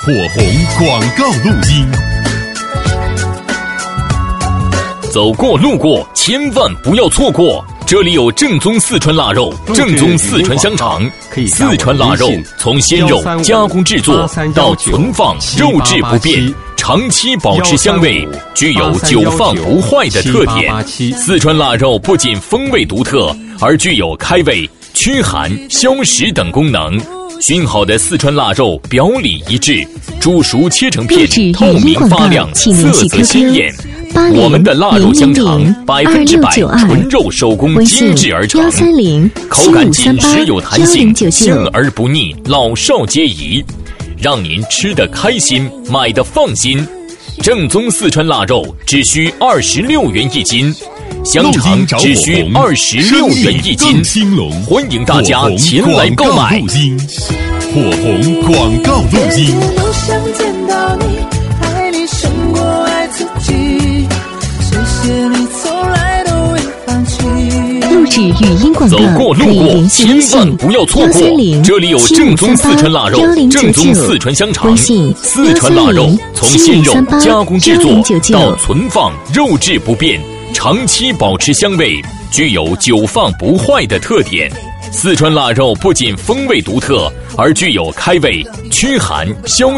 火红广告录音。 走过路过，千万不要错过！这里有正宗四川腊肉，正宗四川香肠。四川腊肉从鲜肉加工制作到存放，肉质不变，长期保持香味，具有久放不坏的特点。四川腊肉不仅风味独特，而具有开胃、驱寒、消食等功能。熏好的四川腊肉表里一致，煮熟切成片，透明发亮，色泽鲜艳。我们的腊肉香肠100%纯肉手工精制而成，口感紧实有弹性，香而不腻，老少皆宜，让您吃得开心，买得放心。正宗四川腊肉只需26元一斤，香肠只需26元一斤，欢迎大家前来购买。 火红广告录音。 录制语音广告， 走过路过，千万不要错过！这里有正宗四川腊肉，正宗四川香肠。四川腊肉从鲜肉加工制作到存放，肉质不变，长期保持香味，具有久放不坏的特点。四川腊肉不仅风味独特，而具有开胃、驱寒、消